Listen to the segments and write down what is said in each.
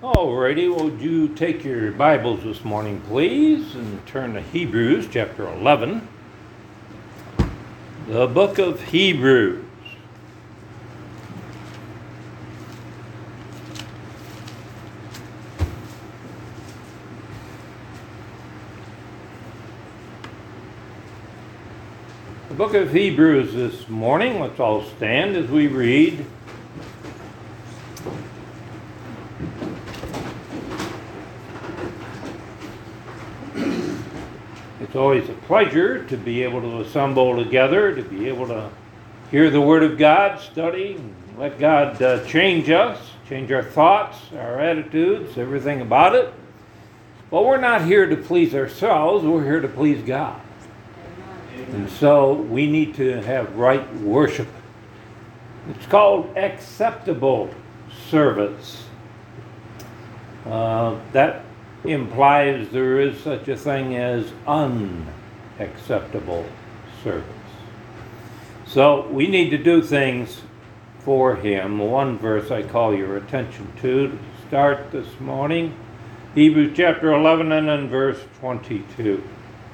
Alrighty, would you take your Bibles this morning, please, and turn to Hebrews chapter 11. The book of Hebrews. The book of Hebrews this morning. Let's all stand as we read. It's always a pleasure to be able to assemble together, to be able to hear the Word of God, study, and let God change us, change our thoughts, our attitudes, everything about it. But we're not here to please ourselves, we're here to please God. And so we need to have right worship. It's called acceptable service. That implies there is such a thing as unacceptable service. So we need to do things for Him. One verse I call your attention to start this morning. Hebrews chapter 11 and then verse 22.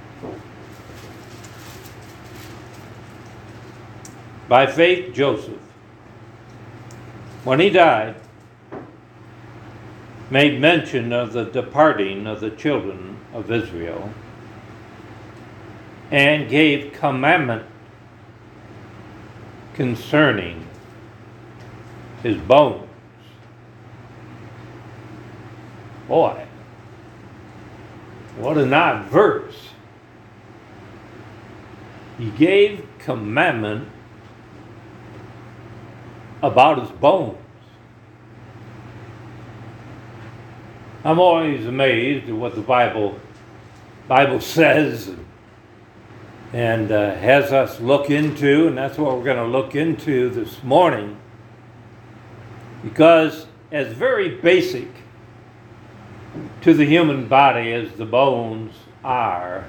By faith, Joseph, when he died, made mention of the departing of the children of Israel, and gave commandment concerning his bones. Boy, what an odd verse. He gave commandment about his bones. I'm always amazed at what the Bible says and has us look into, and that's what we're going to look into this morning. Because as very basic to the human body as the bones are,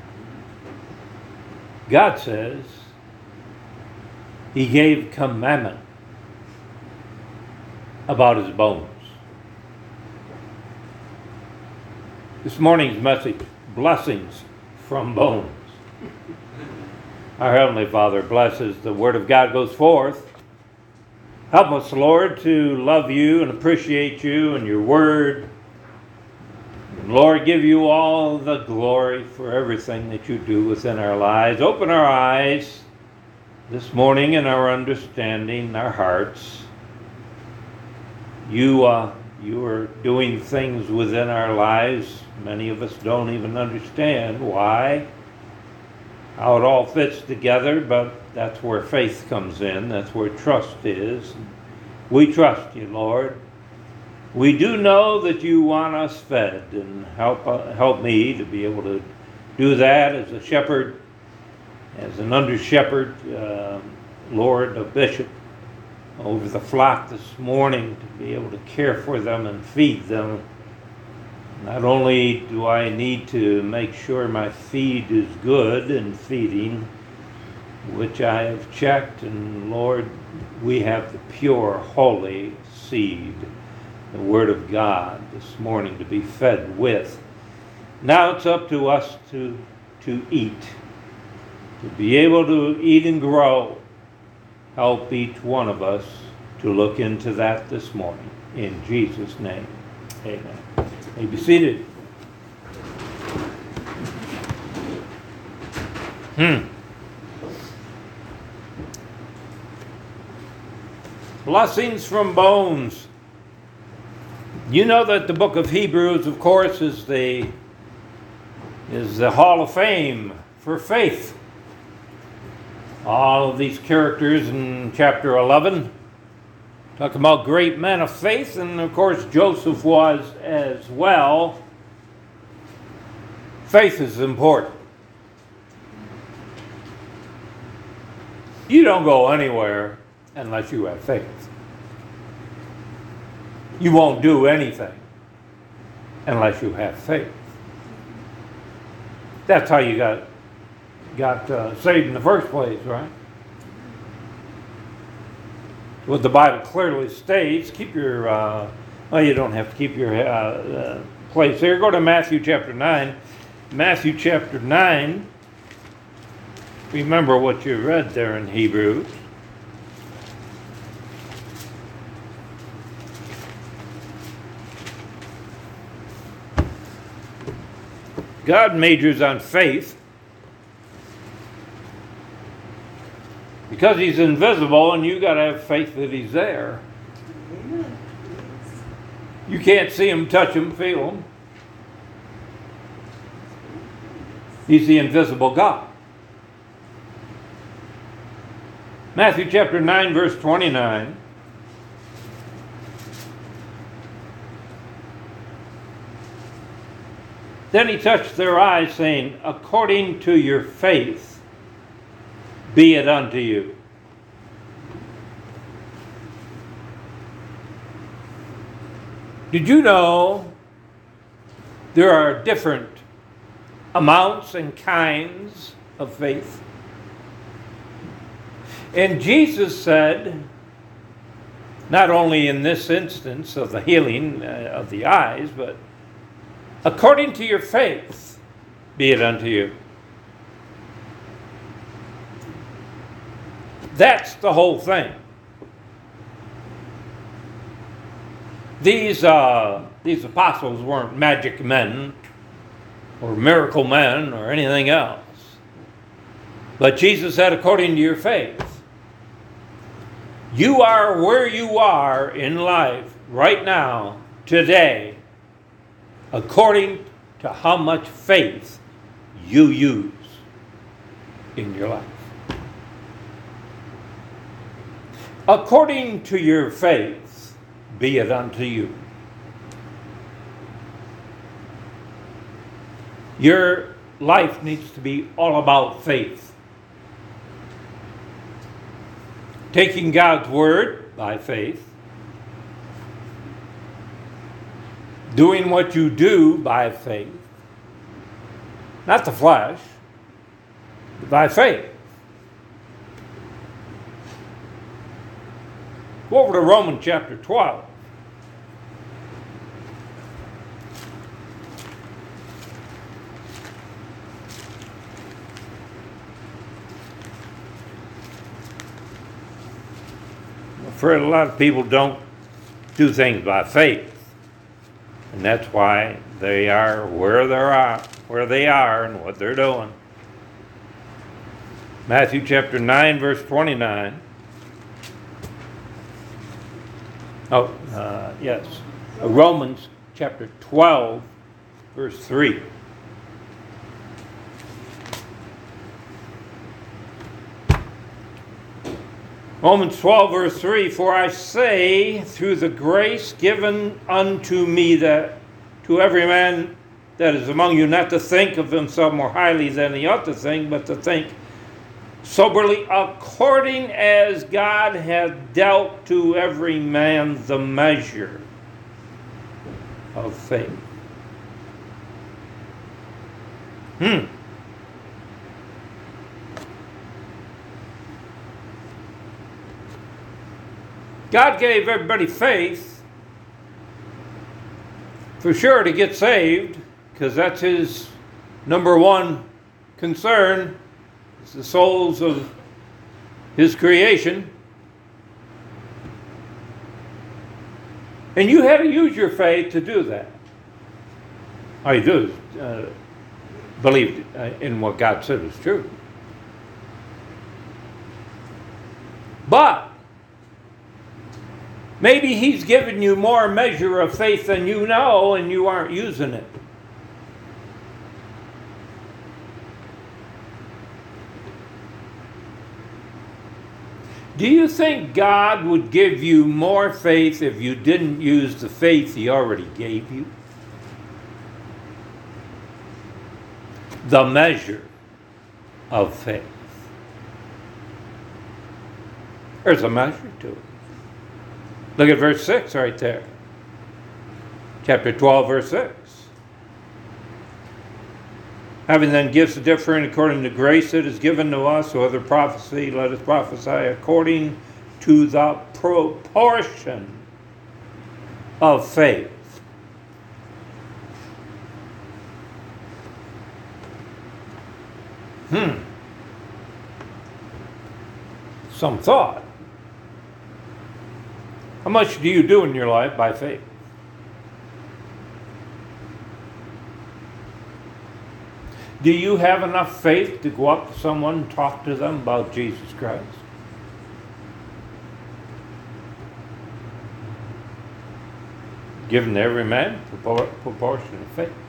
God says He gave commandment about His bones. This morning's message, blessings from bones. Our Heavenly Father blesses the Word of God goes forth. Help us, Lord, to love You and appreciate You and Your Word. And Lord, give You all the glory for everything that You do within our lives. Open our eyes this morning and our understanding, our hearts. You are doing things within our lives many of us don't even understand why, how it all fits together, but that's where faith comes in. That's where trust is. We trust You, Lord. We do know that You want us fed, and help me to be able to do that as a shepherd, as an under-shepherd, Lord, a bishop, over the flock this morning, to be able to care for them and feed them. Not only do I need to make sure my feed is good and feeding, which I have checked, and Lord, we have the pure, holy seed, the Word of God this morning to be fed with. Now it's up to us to eat, to be able to eat and grow. Help each one of us to look into that this morning. In Jesus' name, amen. You may be seated. Blessings from bones. You know that the book of Hebrews, of course, is the Hall of Fame for faith. All of these characters in chapter 11 talk about great men of faith, and of course Joseph was as well. Faith is important. You don't go anywhere unless you have faith. You won't do anything unless you have faith. That's how you got saved in the first place, right? What the Bible clearly states, keep your Well, you don't have to keep your place here. Go to Matthew chapter 9. Matthew chapter 9. Remember what you read there in Hebrews. God majors on faith because he's invisible, and you got to have faith that he's there. You can't see him, touch him, feel him. He's the invisible God. Matthew chapter 9, verse 29. Then he touched their eyes, saying, according to your faith, be it unto you. Did you know there are different amounts and kinds of faith? And Jesus said, not only in this instance of the healing of the eyes, but according to your faith, be it unto you. That's the whole thing. These apostles weren't magic men or miracle men or anything else. But Jesus said, according to your faith. You are where you are in life right now, today, according to how much faith you use in your life. According to your faith, be it unto you. Your life needs to be all about faith. Taking God's word by faith. Doing what you do by faith. Not the flesh, but by faith. Go over to Romans chapter 12. I'm afraid a lot of people don't do things by faith. And that's why they are where they are and what they're doing. Matthew chapter 9, verse 29. Yes. Romans chapter 12, verse 3. Romans 12, verse 3, for I say, through the grace given unto me, that to every man that is among you, not to think of himself more highly than he ought to think, but to think soberly, according as God hath dealt to every man the measure of faith. God gave everybody faith, for sure, to get saved, because that's his number one concern. It's the souls of his creation. And you had to use your faith to do that. All you do is believe in what God said is true. But maybe he's given you more measure of faith than you know, and you aren't using it. Do you think God would give you more faith if you didn't use the faith he already gave you? The measure of faith. There's a measure to it. Look at verse 6 right there. Chapter 12, verse 6. Having then gifts differing according to grace that is given to us, whether prophecy, let us prophesy according to the proportion of faith. Some thought. How much do you do in your life by faith? Do you have enough faith to go up to someone and talk to them about Jesus Christ? Given to every man proportion of faith.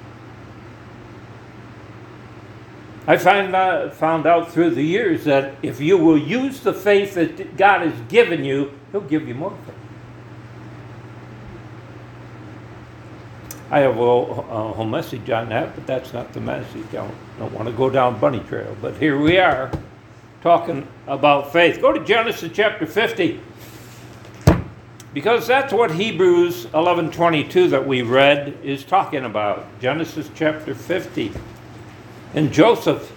I found out through the years that if you will use the faith that God has given you, He'll give you more faith. I have a whole message on that, but that's not the message. I don't want to go down bunny trail. But here we are, talking about faith. Go to Genesis chapter 50. Because that's what Hebrews 11:22 that we read is talking about. Genesis chapter 50. And Joseph.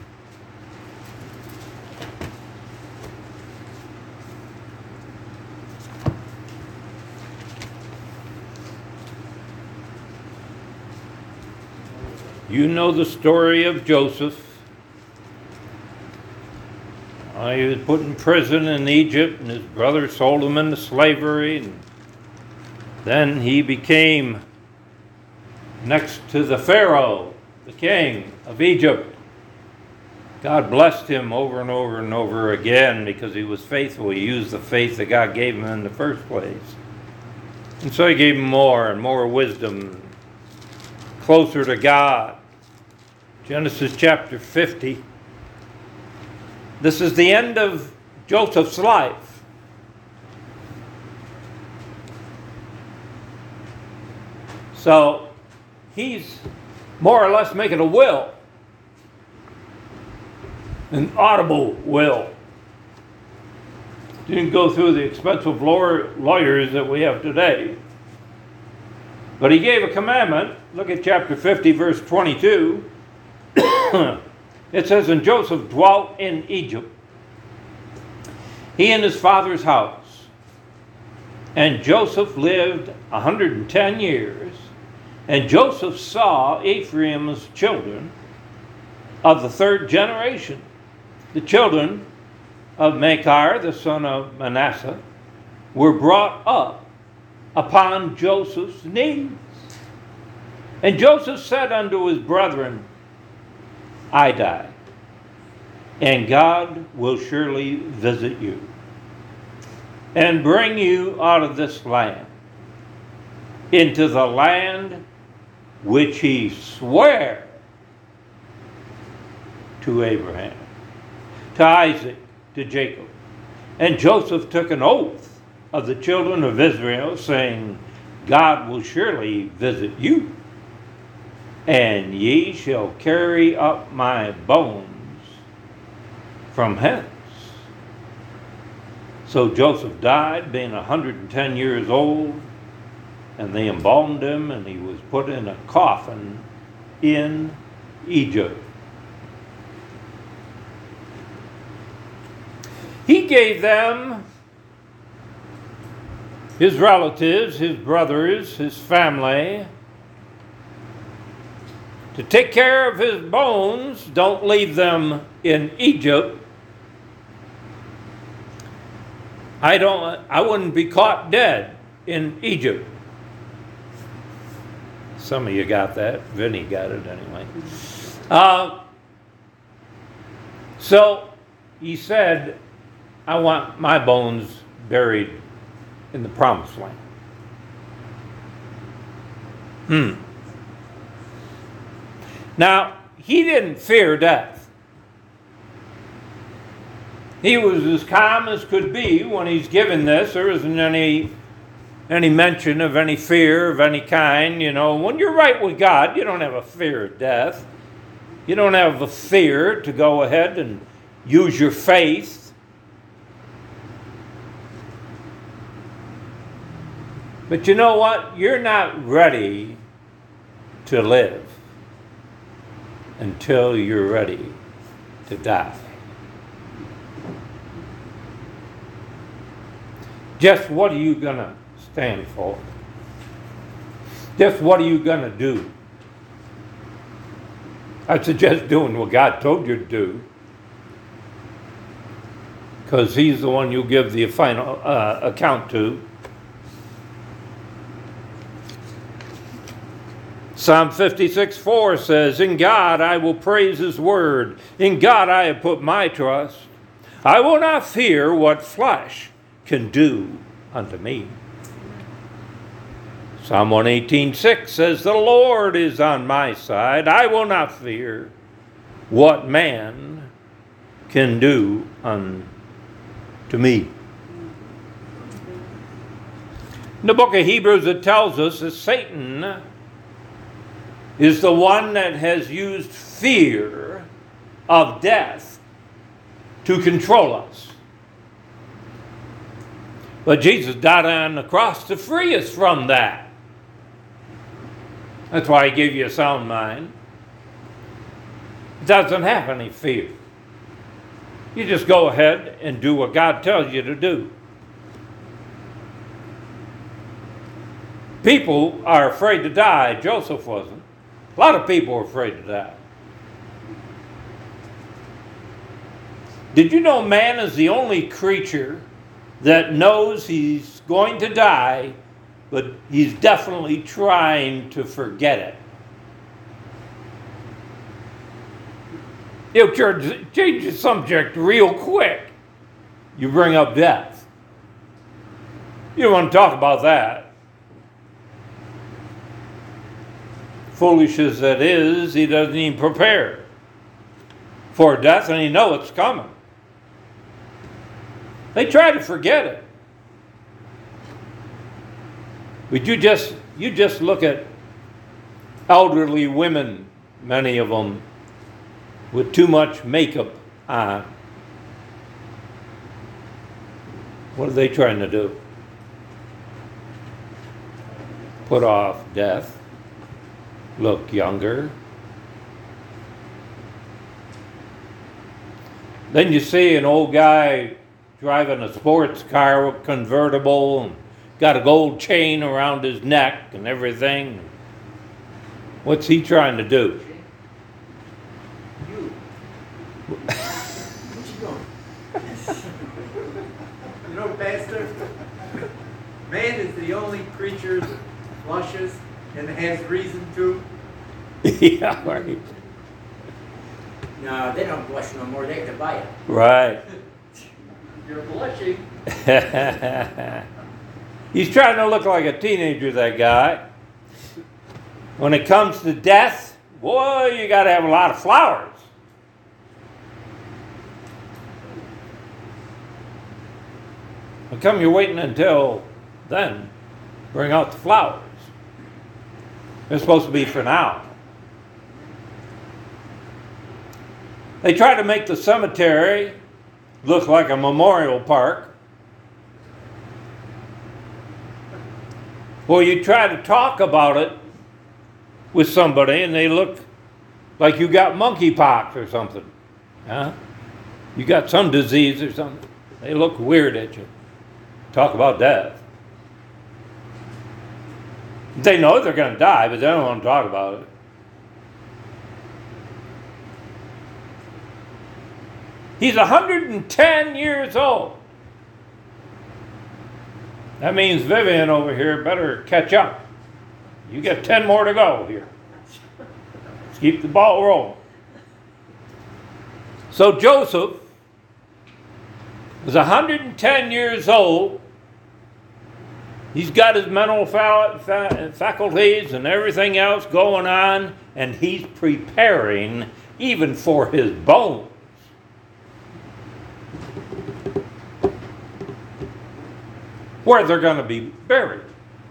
You know the story of Joseph. He was put in prison in Egypt, and his brother sold him into slavery. And then he became next to the Pharaoh, the king of Egypt. God blessed him over and over and over again because he was faithful. He used the faith that God gave him in the first place. And so He gave him more and more wisdom, closer to God. Genesis chapter 50. This is the end of Joseph's life. So he's more or less making a will, an audible will. Didn't go through the expensive lawyers that we have today. But he gave a commandment. Look at chapter 50, verse 22. It says, and Joseph dwelt in Egypt, he and his father's house. And Joseph lived 110 years. And Joseph saw Ephraim's children of the third generation, the children of Machir, the son of Manasseh, were brought up upon Joseph's knees. And Joseph said unto his brethren, I die, and God will surely visit you, and bring you out of this land, into the land which He sware to Abraham, to Isaac, to Jacob. And Joseph took an oath of the children of Israel, saying, God will surely visit you, and ye shall carry up my bones from hence. So Joseph died, being 110 years old, and they embalmed him, and he was put in a coffin in Egypt. He gave them, his relatives, his brothers, his family, to take care of his bones. Don't leave them in Egypt. I wouldn't be caught dead in Egypt. Some of you got that. Vinny got it anyway. So he said, I want my bones buried in the promised land. Now, he didn't fear death. He was as calm as could be when he's given this. There isn't any mention of any fear of any kind. You know, when you're right with God, you don't have a fear of death. You don't have a fear to go ahead and use your faith. But you know what? You're not ready to live until you're ready to die. Just what are you going to stand for? Just what are you going to do? I suggest doing what God told you to do, because He's the one you'll give the final account to. Psalm 56:4 says, "In God I will praise His word. In God I have put my trust. I will not fear what flesh can do unto me." Psalm 118:6 says, "The Lord is on my side. I will not fear what man can do unto me." In the book of Hebrews, it tells us that Satan is the one that has used fear of death to control us. But Jesus died on the cross to free us from that. That's why He gave you a sound mind. It doesn't have any fear. You just go ahead and do what God tells you to do. People are afraid to die. Joseph wasn't. A lot of people are afraid to die. Did you know man is the only creature that knows he's going to die, but he's definitely trying to forget it? You'll change the subject real quick. You bring up death. You don't want to talk about that. Foolish as that is, he doesn't even prepare for death, and he knows it's coming. They try to forget it. But you just look at elderly women, many of them, with too much makeup on. What are they trying to do? Put off death. Look younger. Then you see an old guy driving a sports car, convertible, and got a gold chain around his neck and everything. What's he trying to do? You know, Pastor, man is the only creature that blushes and has reason to. Yeah, right. No, they don't blush no more. They can buy it. Right. You're blushing. He's trying to look like a teenager, that guy. When it comes to death, boy, you got to have a lot of flowers. How come you're waiting until then? Bring out the flowers. They're supposed to be for now. They try to make the cemetery look like a memorial park. Well, you try to talk about it with somebody and they look like you got monkeypox or something. Huh? You got some disease or something. They look weird at you. Talk about death. They know they're going to die, but they don't want to talk about it. He's 110 years old. That means Vivian over here better catch up. You got 10 more to go here. Let's keep the ball rolling. So Joseph was 110 years old. He's got his mental faculties and everything else going on, and he's preparing even for his bones. Where they're going to be buried.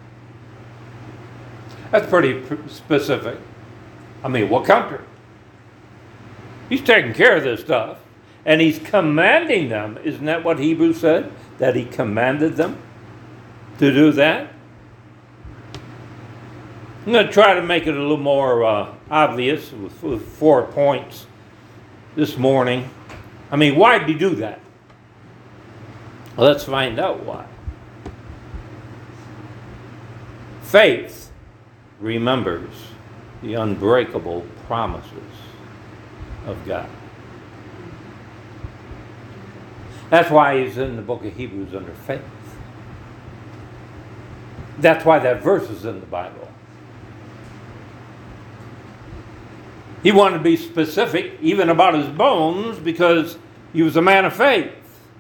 That's pretty specific. I mean, what country? He's taking care of this stuff. And he's commanding them. Isn't that what Hebrews said? That he commanded them to do that? I'm going to try to make it a little more obvious with 4 points this morning. I mean, why did he do that? Well, let's find out why. Faith remembers the unbreakable promises of God. That's why he's in the book of Hebrews under faith. That's why that verse is in the Bible. He wanted to be specific even about his bones because he was a man of faith.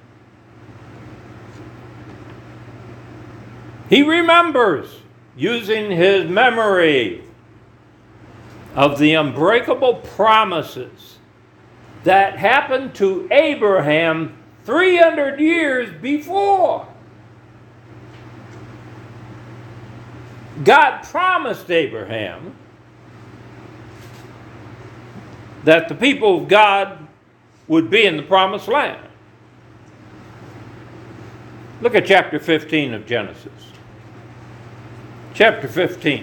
He remembers using his memory of the unbreakable promises that happened to Abraham 300 years before. God promised Abraham that the people of God would be in the promised land. Look at chapter 15 of Genesis. Chapter 15.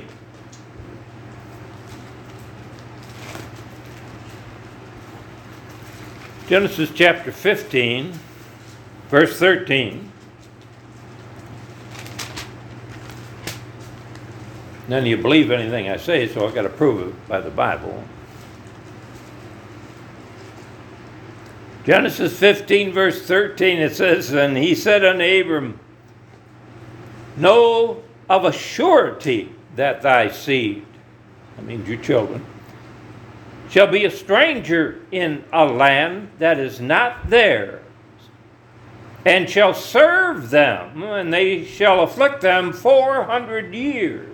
Genesis chapter 15, verse 13. None of you believe anything I say, so I've got to prove it by the Bible. Genesis 15, verse 13, it says, "And he said unto Abram, Know of a surety that thy seed," that means your children, "shall be a stranger in a land that is not theirs, and shall serve them, and they shall afflict them 400 years.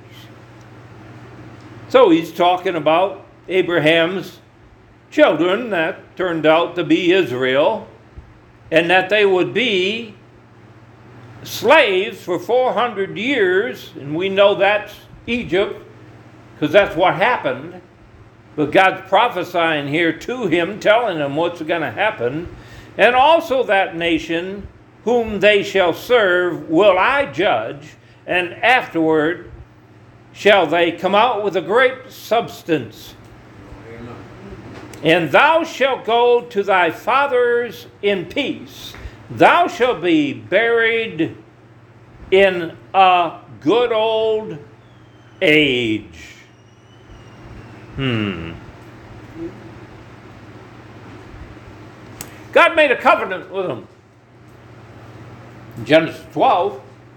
So he's talking about Abraham's children that turned out to be Israel, and that they would be slaves for 400 years, and we know that's Egypt, because that's what happened. But God's prophesying here to him, telling him what's going to happen. "And also that nation whom they shall serve will I judge, and afterward shall they come out with a great substance. And thou shalt go to thy fathers in peace. Thou shalt be buried in a good old age." God made a covenant with them. In Genesis 12,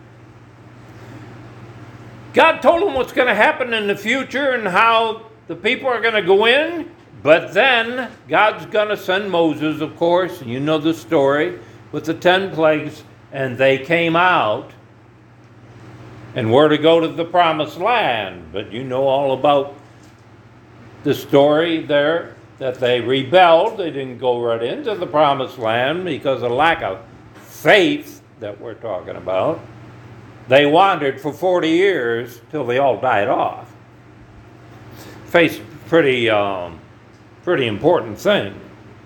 God told them what's going to happen in the future and how the people are going to go in. But then God's going to send Moses, of course, and you know the story, with the 10 plagues, and they came out and were to go to the promised land. But you know all about the story there, that they rebelled. They didn't go right into the promised land because of lack of faith that we're talking about. They wandered for 40 years till they all died off. Faced a pretty important thing.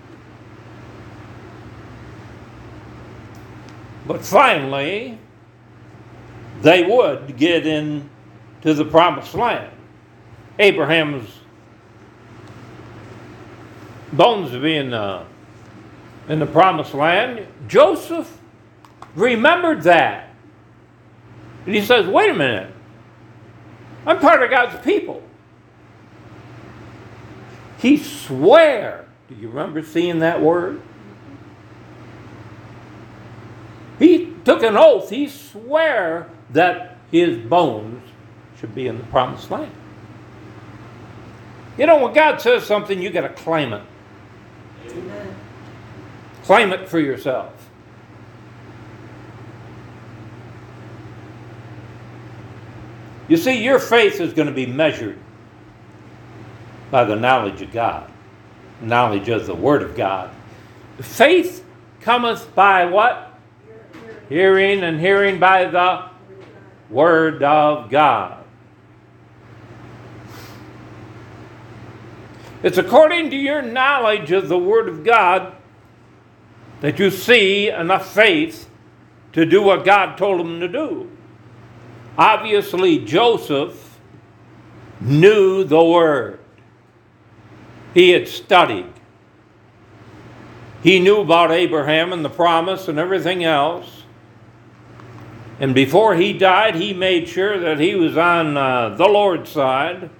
But finally, they would get into the promised land. Abraham's bones would be in the promised land. Joseph remembered that. And he says, wait a minute. I'm part of God's people. He swore. Do you remember seeing that word? He took an oath. He swore that his bones should be in the promised land. You know, when God says something, you got to claim it. Amen. Claim it for yourself. You see, your faith is going to be measured by the knowledge of God, knowledge of the Word of God. Faith cometh by what? Hearing, and hearing by the Word of God. It's according to your knowledge of the Word of God that you see enough faith to do what God told him to do. Obviously, Joseph knew the Word. He had studied. He knew about Abraham and the promise and everything else. And before he died, he made sure that he was on the Lord's side.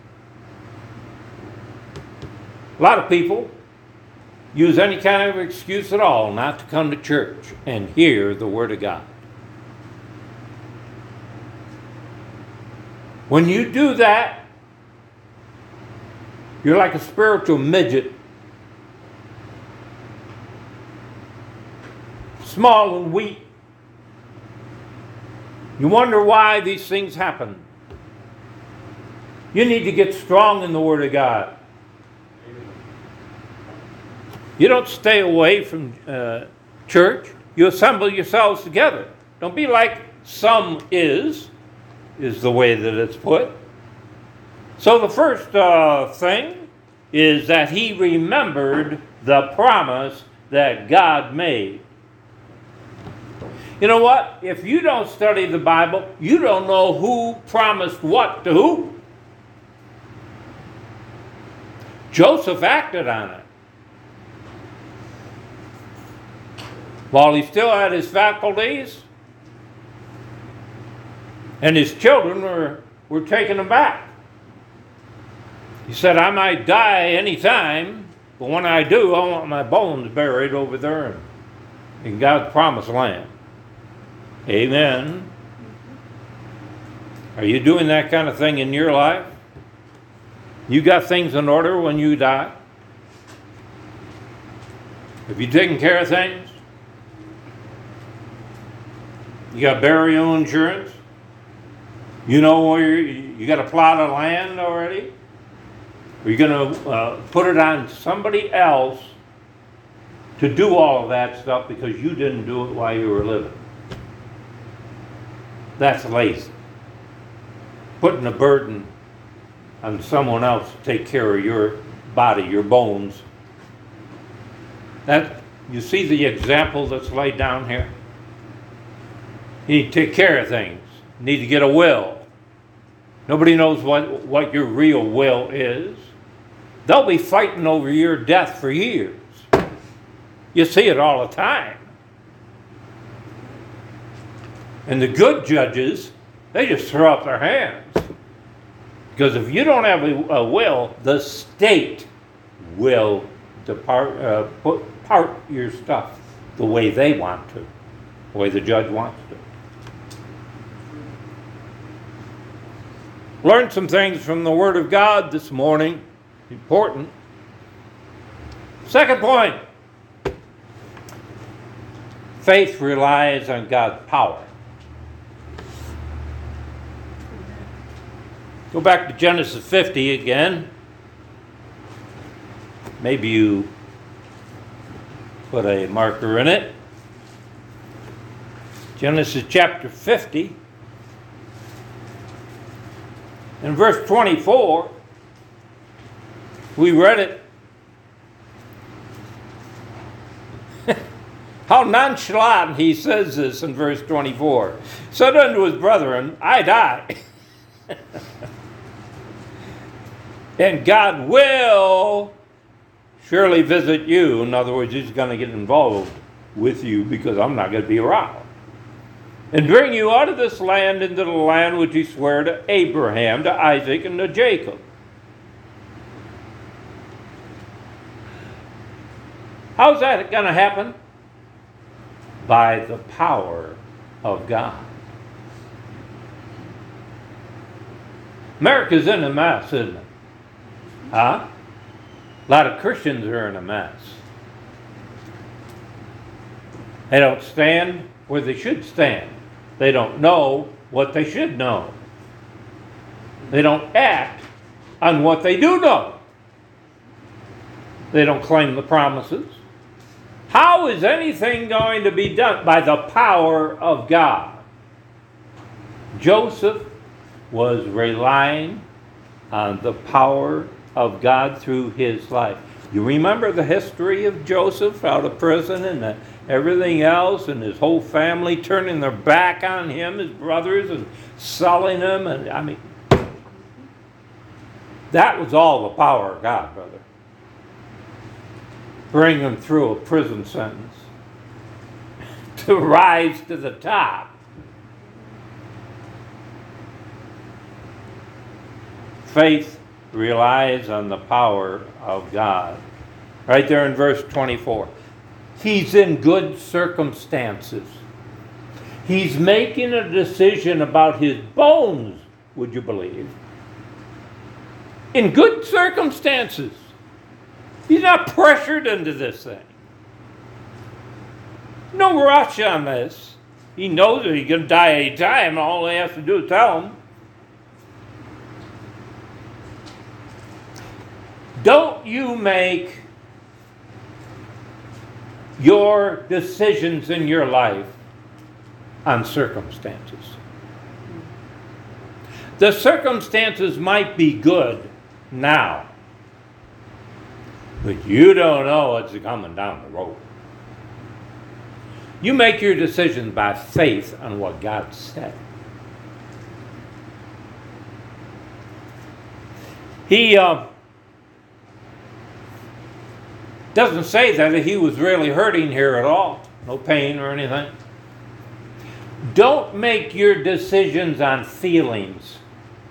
A lot of people use any kind of excuse at all not to come to church and hear the Word of God. When you do that, you're like a spiritual midget. Small and weak. You wonder why these things happen. You need to get strong in the Word of God. You don't stay away from church. You assemble yourselves together. Don't be like some is the way that it's put. So the first thing is that he remembered the promise that God made. You know what? If you don't study the Bible, you don't know who promised what to who. Joseph acted on it. While he still had his faculties, and his children were taking him back. He said, I might die any time, but when I do, I want my bones buried over there in God's promised land. Amen. Are you doing that kind of thing in your life? You got things in order when you die? Have you taken care of things? You got burial insurance? You know where you got a plot of land already? Are you going to put it on somebody else to do all of that stuff because you didn't do it while you were living? That's lazy. Putting a burden on someone else to take care of your body, your bones. That, you see the example that's laid down here? You need to take care of things. You need to get a will. Nobody knows what your real will is. They'll be fighting over your death for years. You see it all the time. And the good judges, they just throw up their hands. Because if you don't have a will, the state will part your stuff the way they want to, the way the judge wants to. Learn some things from the Word of God this morning. Important. Second point. Faith relies on God's power. Go back to Genesis 50 again. Maybe you put a marker in it. Genesis chapter 50. In verse 24, we read it. How nonchalant he says this in verse 24. Said unto his brethren, I die. And God will surely visit you. In other words, he's going to get involved with you because I'm not going to be around. And bring you out of this land into the land which he swore to Abraham, to Isaac, and to Jacob. How's that going to happen? By the power of God. America's in a mess, isn't it? Huh? A lot of Christians are in a mess. They don't stand where they should stand. They don't know what they should know. They don't act on what they do know. They don't claim the promises. How is anything going to be done? By the power of God. Joseph was relying on the power of God through his life. You remember the history of Joseph out of prison and everything else, and his whole family turning their back on him, his brothers, and selling him. And I mean, that was all the power of God, brother. Bring him through a prison sentence to rise to the top. Faith relies on the power of God. Right there in verse 24. He's in good circumstances. He's making a decision about his bones, would you believe? In good circumstances. He's not pressured into this thing. No rush on this. He knows that he's going to die any time. All he has to do is tell him. Don't you make your decisions in your life on circumstances. The circumstances might be good now, but you don't know what's coming down the road. You make your decisions by faith on what God said. He doesn't say that he was really hurting here at all. No pain or anything. Don't make your decisions on feelings.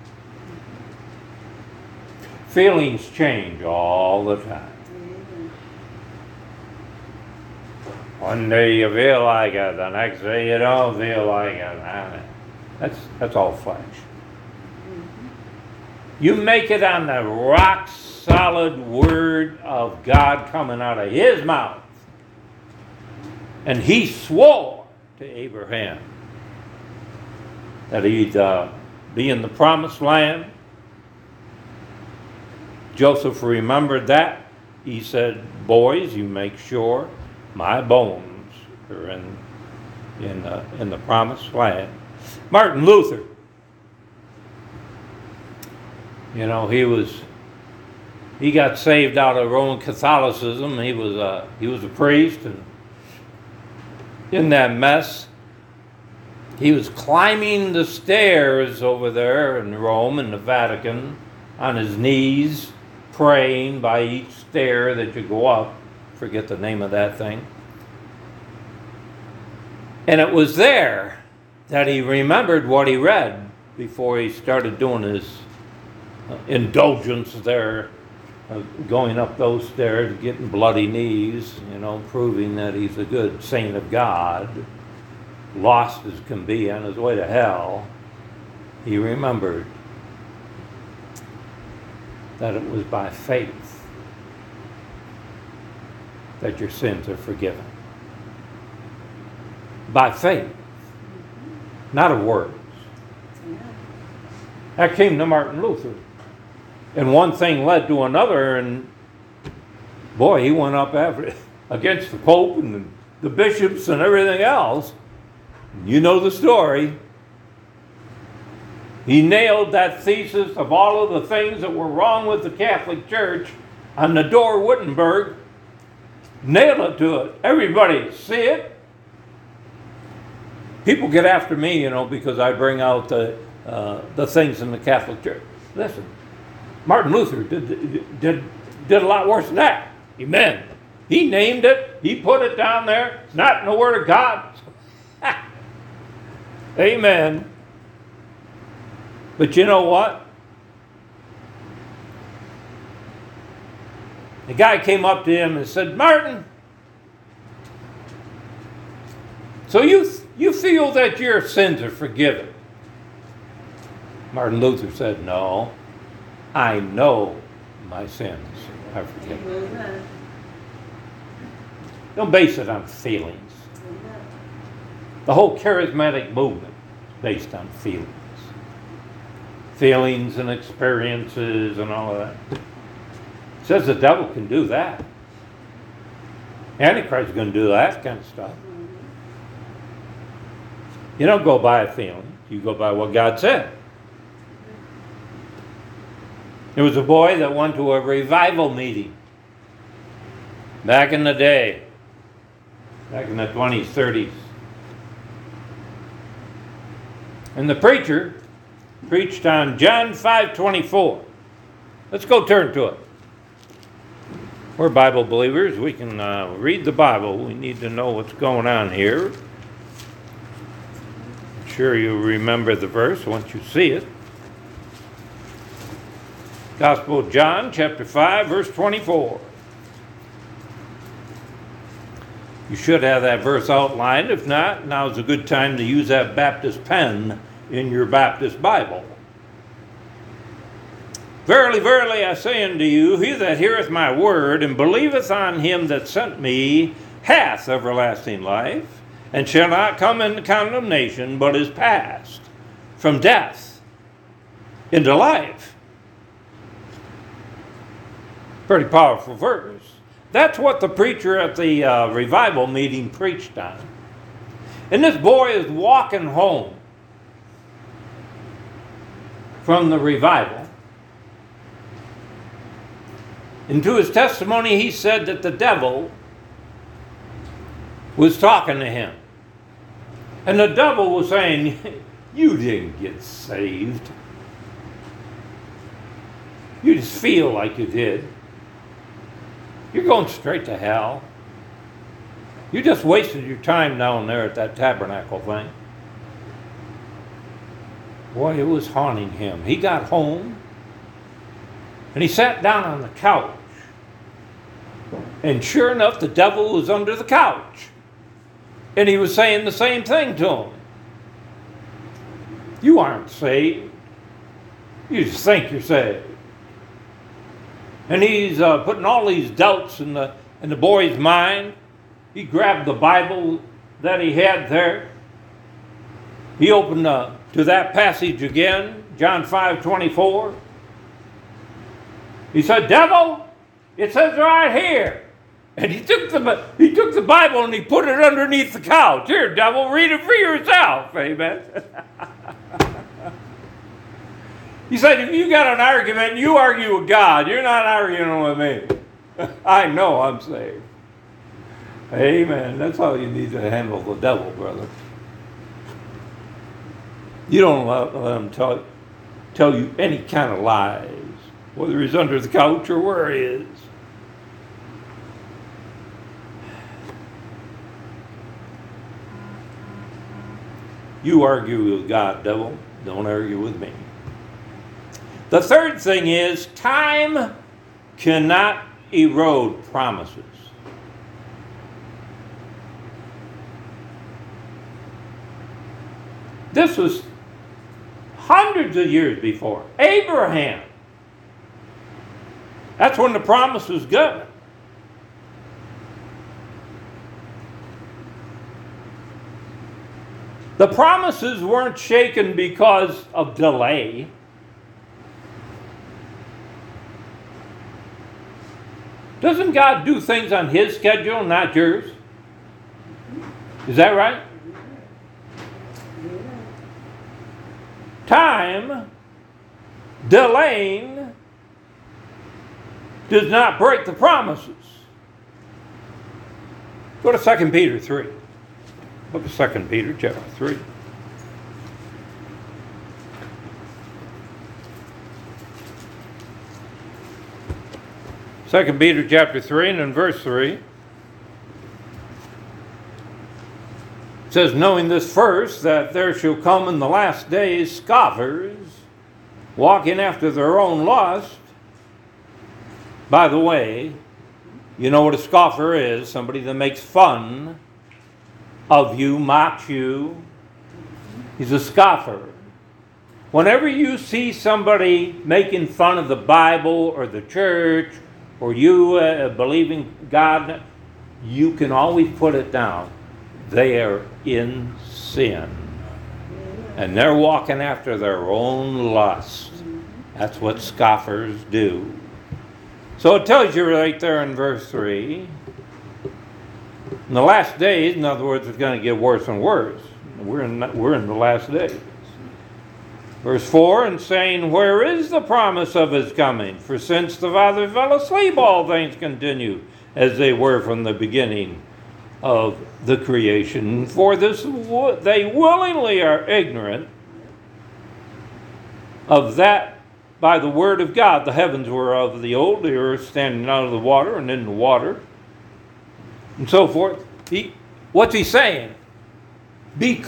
Feelings change all the time. One day you feel like it, the next day you don't feel like it. That's all flesh. You make it on the rock solid word of God coming out of his mouth. And he swore to Abraham that he'd be in the promised land. Joseph remembered that. He said, boys, you make sure my bones are in the promised land. Martin Luther, you know, he got saved out of Roman Catholicism. He was a priest, and in that mess, he was climbing the stairs over there in Rome, in the Vatican, on his knees, praying by each stair that you go up. Forget the name of that thing. And it was there that he remembered what he read before he started doing his indulgence there, going up those stairs, getting bloody knees, you know, proving that he's a good saint of God, lost as can be on his way to hell. He remembered that it was by faith that your sins are forgiven. By faith, not of words. That came to Martin Luther. And one thing led to another, and boy, he went up against the Pope and the bishops and everything else. You know the story. He nailed that thesis of all of the things that were wrong with the Catholic Church on the door of Wittenberg. Nailed it to it. Everybody see it. People get after me, you know, because I bring out the things in the Catholic Church. Listen, Martin Luther did a lot worse than that. Amen. He named it. He put it down there. It's not in the Word of God. Amen. But you know what? The guy came up to him and said, Martin, so you feel that your sins are forgiven? Martin Luther said, no, I know my sins are forgiven. Don't base it on feelings. The whole charismatic movement is based on feelings. Feelings and experiences and all of that. It says the devil can do that. Antichrist is going to do that kind of stuff. You don't go by a feeling. You go by what God said. There was a boy that went to a revival meeting back in the day, back in the 20s, 30s. And the preacher preached on John 5:24. Let's go turn to it. We're Bible believers. We can read the Bible. We need to know what's going on here. I'm sure you'll remember the verse once you see it. Gospel of John, chapter 5, verse 24. You should have that verse outlined. If not, now's a good time to use that Baptist pen in your Baptist Bible. Verily, verily, I say unto you, he that heareth my word, and believeth on him that sent me, hath everlasting life, and shall not come into condemnation, but is passed from death into life. Pretty powerful verse. That's what the preacher at the revival meeting preached on. And this boy is walking home from the revival. And to his testimony, he said that the devil was talking to him. And the devil was saying, you didn't get saved. You just feel like you did. You're going straight to hell. You just wasted your time down there at that tabernacle thing. Boy, it was haunting him. He got home, and he sat down on the couch. And sure enough, the devil was under the couch. And he was saying the same thing to him. You aren't saved. You just think you're saved. And he's putting all these doubts in the boy's mind. He grabbed the Bible that he had there. He opened to that passage again, John 5:24. He said, devil, it says right here. And he took the Bible and he put it underneath the couch. Here, devil, read it for yourself. Amen. He said, if you got an argument, you argue with God. You're not arguing with me. I know I'm saved. Amen. That's how you need to handle the devil, brother. You don't let him tell you any kind of lies, whether he's under the couch or where he is. You argue with God, devil. Don't argue with me. The third thing is, time cannot erode promises. This was hundreds of years before. Abraham. That's when the promise was given. The promises weren't shaken because of delay. Doesn't God do things on His schedule, not yours? Is that right? Time delaying does not break the promises. Go to 2 Peter 3. Book of 2 Peter chapter 3. Second Peter chapter 3 and in verse 3. It says, knowing this first, that there shall come in the last days scoffers, walking after their own lust. By the way, you know what a scoffer is? Somebody that makes fun of you, mocks you. He's a scoffer. Whenever you see somebody making fun of the Bible or the church, or you believing God, you can always put it down. They are in sin. And they're walking after their own lust. That's what scoffers do. So it tells you right there in verse 3, in the last days, in other words, it's going to get worse and worse. We're in the last days. Verse 4, and saying, where is the promise of his coming? For since the fathers fell asleep, all things continue as they were from the beginning of the creation. For this they willingly are ignorant of that by the word of God. The heavens were of the old, the earth standing out of the water and in the water, and so forth. What's he saying?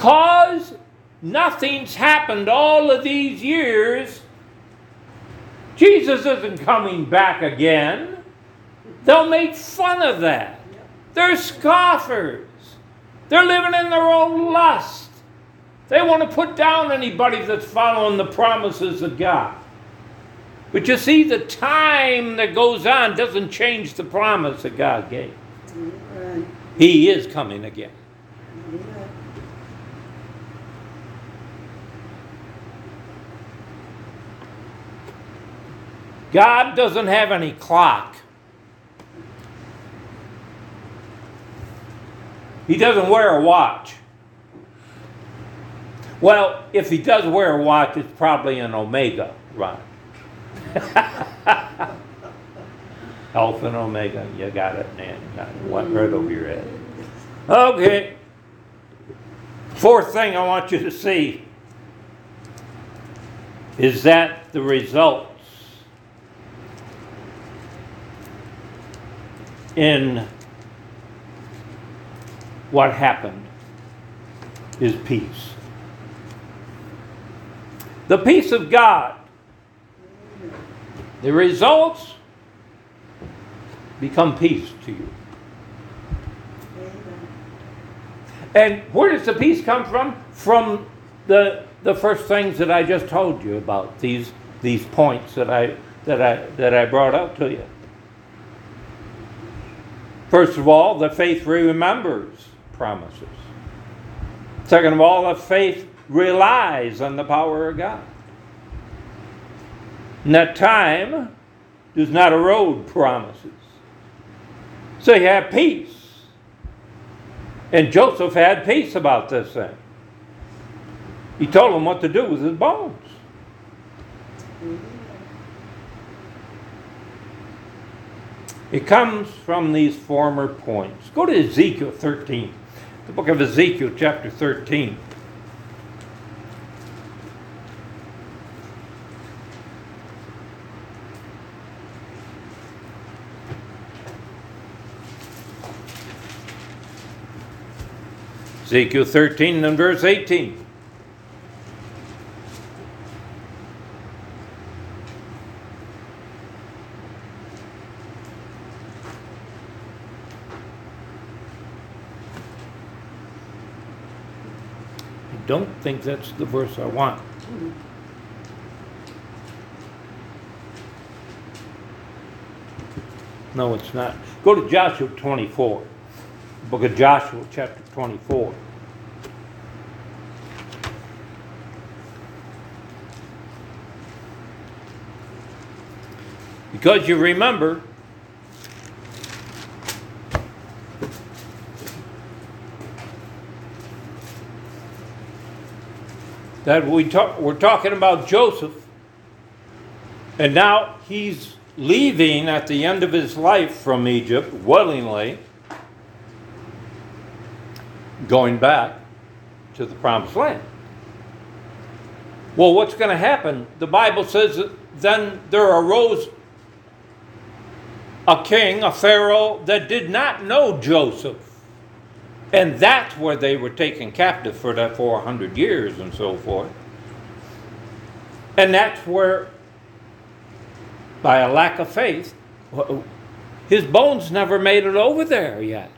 Because nothing's happened all of these years, Jesus isn't coming back again. They'll make fun of that. They're scoffers. They're living in their own lust. They want to put down anybody that's following the promises of God. But you see, the time that goes on doesn't change the promise that God gave. He is coming again. God doesn't have any clock. He doesn't wear a watch. Well, if he does wear a watch, it's probably an Omega, right? Alpha and Omega, you got it, man. Went right over your head. Okay. Fourth thing I want you to see is that the results in what happened is peace. The peace of God. The results become peace to you. And where does the peace come from? From the first things that I just told you about, these points that I brought out to you. First of all, the faith remembers promises. Second of all, the faith relies on the power of God. And that time does not erode promises. So you have peace. And Joseph had peace about this thing. He told him what to do with his bones. It comes from these former points. Go to Ezekiel 13. The book of Ezekiel, chapter 13. Ezekiel 13 and verse 18. I don't think that's the verse I want. No, it's not. Go to Joshua 24. Book of Joshua, chapter 24. Because you remember that we're talking about Joseph, and now he's leaving at the end of his life from Egypt willingly, going back to the promised land. Well, what's going to happen? The Bible says that then there arose a king, a Pharaoh, that did not know Joseph. And that's where they were taken captive for that 400 years and so forth. And that's where, by a lack of faith, his bones never made it over there yet.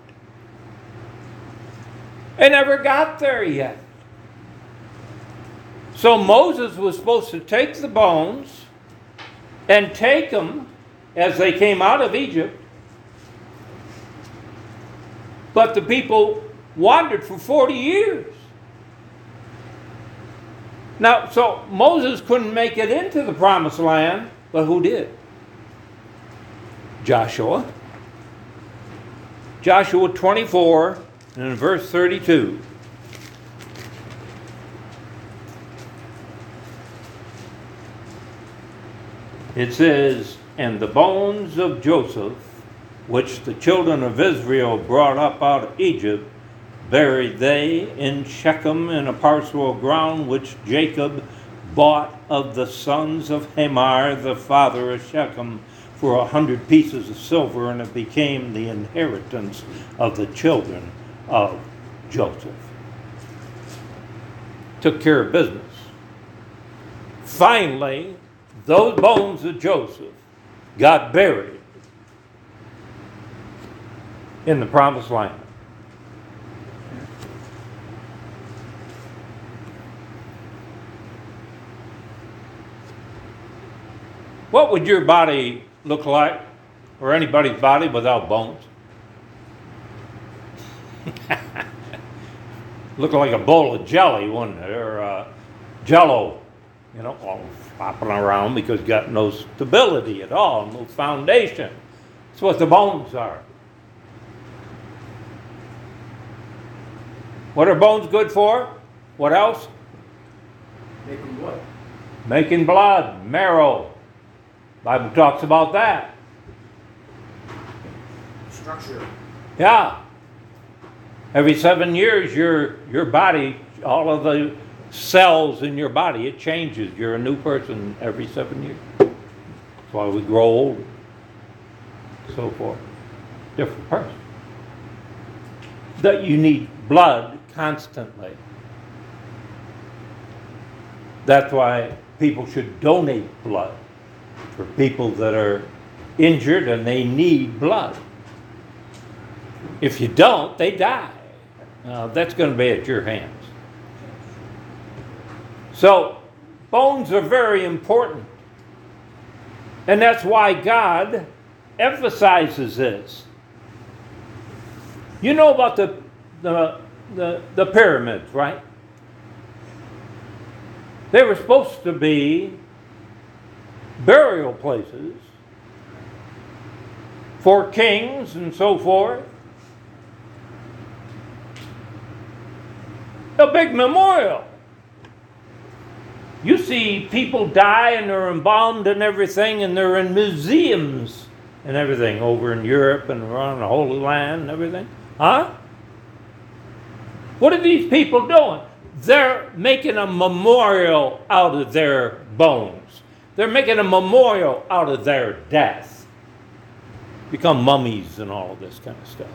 They never got there yet. So Moses was supposed to take the bones and take them as they came out of Egypt. But the people wandered for 40 years. Now, so Moses couldn't make it into the promised land, but who did? Joshua. Joshua 24 and in verse 32. It says, "And the bones of Joseph, which the children of Israel brought up out of Egypt, buried they in Shechem in a parcel of ground which Jacob bought of the sons of Hamor, the father of Shechem, for 100 pieces of silver, and it became the inheritance of the children of Joseph." Took care of business. Finally, those bones of Joseph got buried in the promised land. What would your body look like, or anybody's body, without bones? Look like a bowl of jelly, wouldn't it? Or Jello, all flopping around because it's got no stability at all, no foundation. That's what the bones are. What are bones good for? What else? Making blood. Making blood, marrow. Bible talks about that. Structure. Yeah. Every 7 years, your body, all of the cells in your body, it changes. You're a new person every 7 years. That's why we grow old. So forth. Different person. That you need blood constantly. That's why people should donate blood for people that are injured and they need blood. If you don't, they die. That's going to be at your hands. So, bones are very important. And that's why God emphasizes this. You know about the pyramids, right? They were supposed to be burial places for kings and so forth. A big memorial. You see people die and they're embalmed and everything, and they're in museums and everything over in Europe and around the Holy Land and everything. Huh? What are these people doing? They're making a memorial out of their bones. They're making a memorial out of their death. Become mummies and all of this kind of stuff.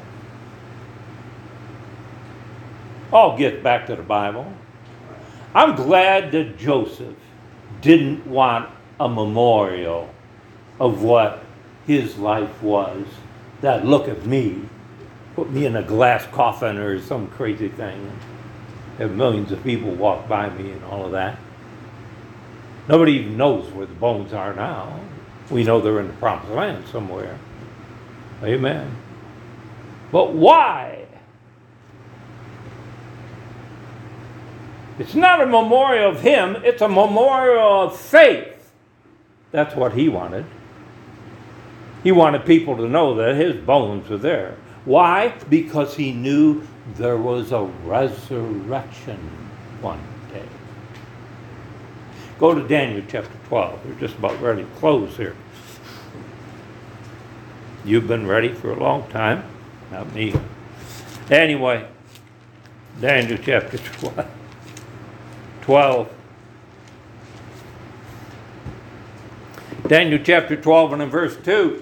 I'll get back to the Bible. I'm glad that Joseph didn't want a memorial of what his life was. That look at me, put me in a glass coffin or some crazy thing. Have millions of people walk by me and all of that. Nobody even knows where the bones are now. We know they're in the promised land somewhere. Amen. But why? It's not a memorial of him, it's a memorial of faith. That's what he wanted. He wanted people to know that his bones were there. Why? Because he knew there was a resurrection one day. Go to Daniel chapter 12. We're just about ready to close here. You've been ready for a long time. Not me. Anyway, Daniel chapter 12. Daniel chapter 12 and in verse 2.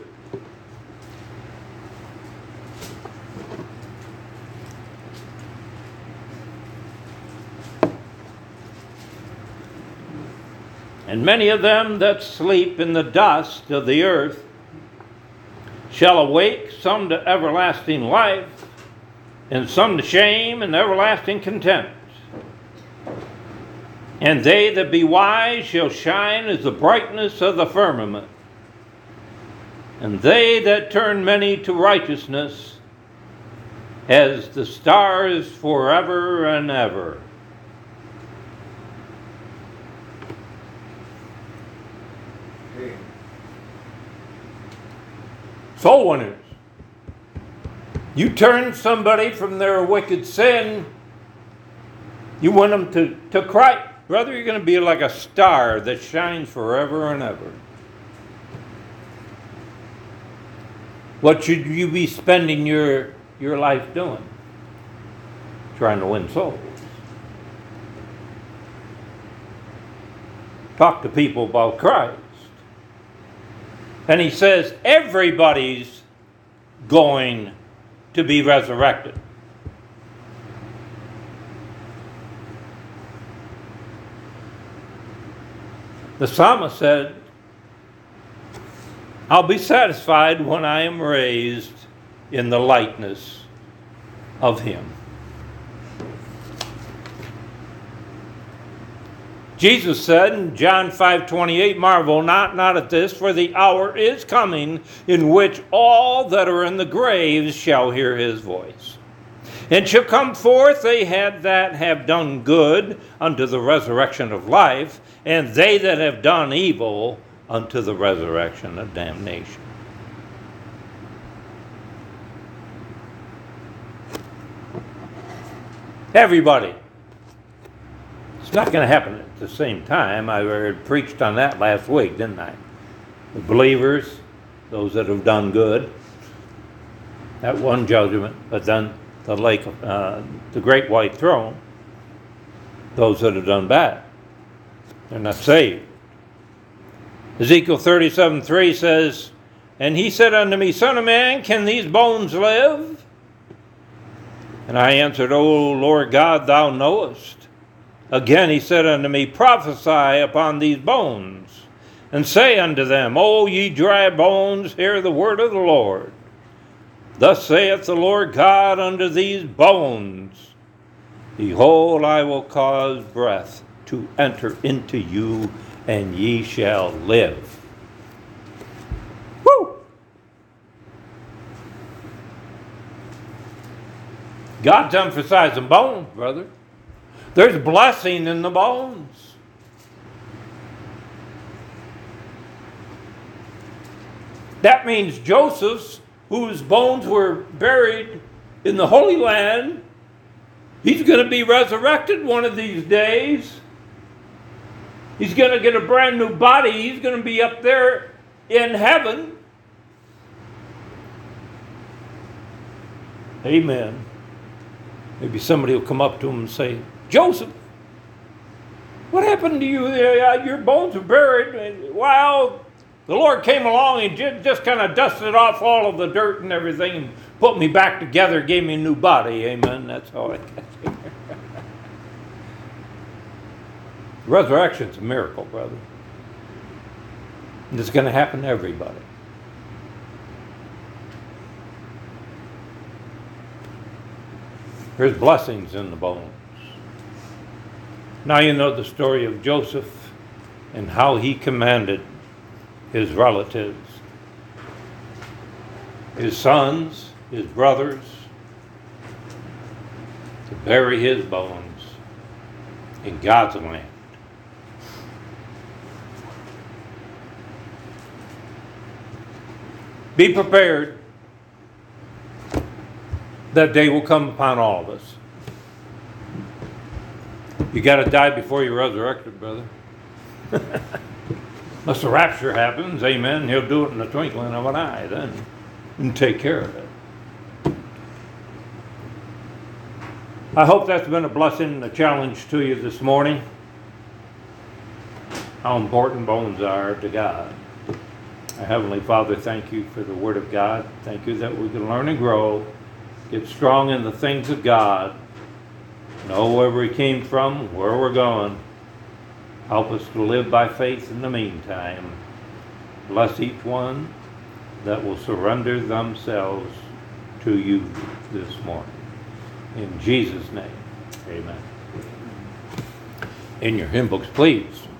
And many of them that sleep in the dust of the earth shall awake, some to everlasting life, and some to shame and everlasting contempt. And they that be wise shall shine as the brightness of the firmament. And they that turn many to righteousness as the stars forever and ever. Soul winners. You turn somebody from their wicked sin, you win them to Christ. Brother, you're going to be like a star that shines forever and ever. What should you be spending your life doing? Trying to win souls. Talk to people about Christ. And he says everybody's going to be resurrected. The psalmist said, I'll be satisfied when I am raised in the likeness of him. Jesus said in John 5:28, "Marvel not at this, for the hour is coming in which all that are in the graves shall hear his voice. And shall come forth they that have done good unto the resurrection of life, and they that have done evil unto the resurrection of damnation." Everybody. It's not going to happen at the same time. I preached on that last week, didn't I? The believers, those that have done good, that one judgment, but then the lake of the great white throne, those that have done bad. They're not saved. Ezekiel 37:3 says, "And he said unto me, Son of man, can these bones live? And I answered, O Lord God, thou knowest. Again he said unto me, Prophesy upon these bones, and say unto them, O ye dry bones, hear the word of the Lord. Thus saith the Lord God unto these bones, Behold, I will cause breath to enter into you, and ye shall live." Woo! God's emphasizing bones, brother. There's blessing in the bones. That means Joseph's, whose bones were buried in the Holy Land, he's going to be resurrected one of these days. He's going to get a brand new body. He's going to be up there in heaven. Amen. Maybe somebody will come up to him and say, "Joseph, what happened to you? Your bones are buried." Well, the Lord came along and just kind of dusted off all of the dirt and everything and put me back together, gave me a new body. Amen. That's how I got here. Resurrection's a miracle, brother. And it's going to happen to everybody. There's blessings in the bones. Now you know the story of Joseph and how he commanded his relatives, his sons, his brothers, to bury his bones in God's land. Be prepared. That day will come upon all of us. You got to die before you're resurrected, brother. Unless the rapture happens, amen, he'll do it in the twinkling of an eye then and take care of it. I hope that's been a blessing and a challenge to you this morning. How important bones are to God. Our Heavenly Father, thank you for the Word of God. Thank you that we can learn and grow, get strong in the things of God, know where we came from, where we're going. Help us to live by faith in the meantime. Bless each one that will surrender themselves to you this morning. In Jesus' name, amen. In your hymn books, please.